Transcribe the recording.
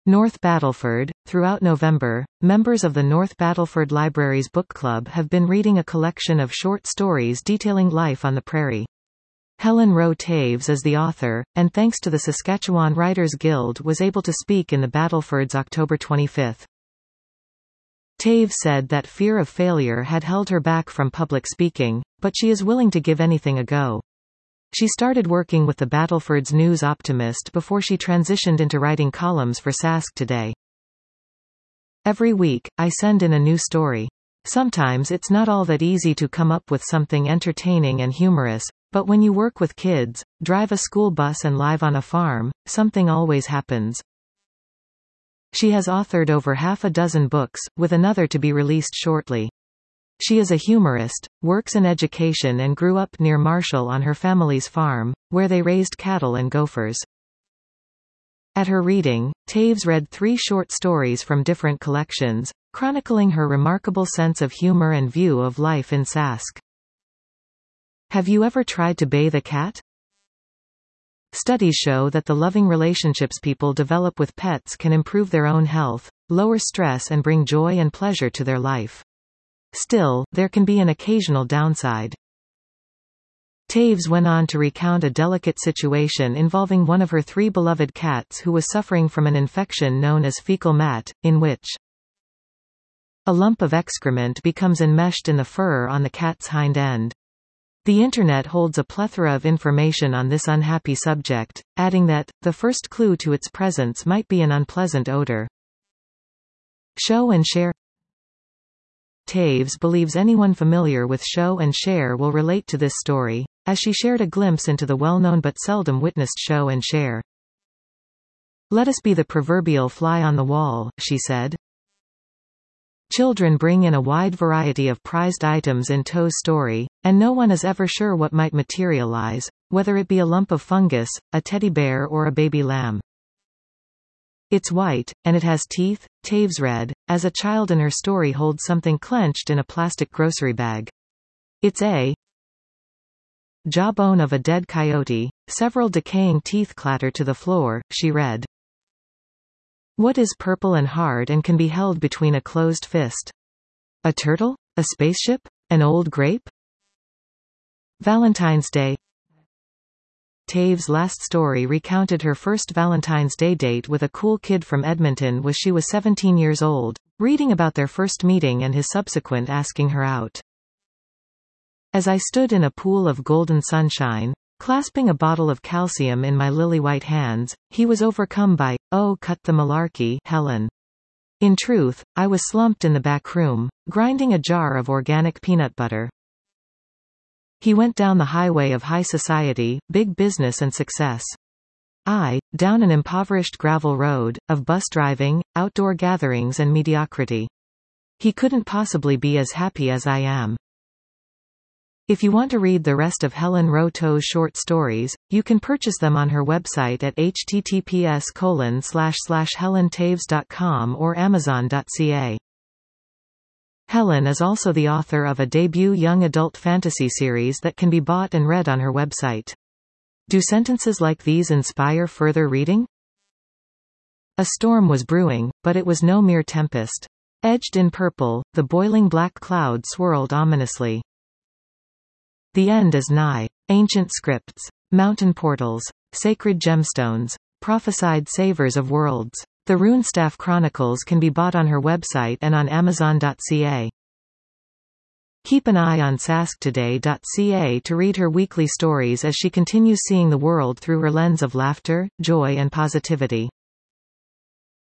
North Battleford. Throughout November, members of the North Battleford Library's book club have been reading a collection of short stories detailing life on the prairie. Helen Rowe Taves is the author, and thanks to the Saskatchewan Writers Guild was able to speak in the Battleford's October 25. Taves said that fear of failure had held her back from public speaking, but she is willing to give anything a go. She started working with the Battleford's News Optimist before she transitioned into writing columns for Sask Today. Every week, I send in a new story. Sometimes it's not all that easy to come up with something entertaining and humorous, but when you work with kids, drive a school bus and live on a farm, something always happens. She has authored over half a dozen books, with another to be released shortly. She is a humorist, works in education and grew up near Marshall on her family's farm, where they raised cattle and gophers. At her reading, Taves read 3 short stories from different collections, chronicling her remarkable sense of humor and view of life in Sask. Have you ever tried to bathe a cat? Studies show that the loving relationships people develop with pets can improve their own health, lower stress and bring joy and pleasure to their life. Still, there can be an occasional downside. Taves went on to recount a delicate situation involving one of her 3 beloved cats who was suffering from an infection known as fecal mat, in which a lump of excrement becomes enmeshed in the fur on the cat's hind end. The Internet holds a plethora of information on this unhappy subject, adding that, the first clue to its presence might be an unpleasant odor. Show and share. Taves believes anyone familiar with Show and Share will relate to this story, as she shared a glimpse into the well-known but seldom witnessed Show and Share. Let us be the proverbial fly on the wall, she said. Children bring in a wide variety of prized items in Toe's story, and no one is ever sure what might materialize, whether it be a lump of fungus, a teddy bear or a baby lamb. It's white, and it has teeth, Taves read, as a child in her story holds something clenched in a plastic grocery bag. It's a jawbone of a dead coyote, several decaying teeth clatter to the floor, she read. What is purple and hard and can be held between a closed fist? A turtle? A spaceship? An old grape? Valentine's Day. Taves' last story recounted her first Valentine's Day date with a cool kid from Edmonton when she was 17 years old, reading about their first meeting and his subsequent asking her out. As I stood in a pool of golden sunshine, clasping a bottle of calcium in my lily-white hands, he was overcome by, oh cut the malarkey, Helen. In truth, I was slumped in the back room, grinding a jar of organic peanut butter. He went down the highway of high society, big business and success. I, down an impoverished gravel road, of bus driving, outdoor gatherings and mediocrity. He couldn't possibly be as happy as I am. If you want to read the rest of Helen Rowe Taves' short stories, you can purchase them on her website at https://helentaves.com or amazon.ca. Helen is also the author of a debut young adult fantasy series that can be bought and read on her website. Do sentences like these inspire further reading? A storm was brewing, but it was no mere tempest. Edged in purple, the boiling black cloud swirled ominously. The end is nigh. Ancient scripts, mountain portals, sacred gemstones, prophesied savers of worlds. The Runestaff Chronicles can be bought on her website and on amazon.ca. Keep an eye on sasktoday.ca to read her weekly stories as she continues seeing the world through her lens of laughter, joy and positivity.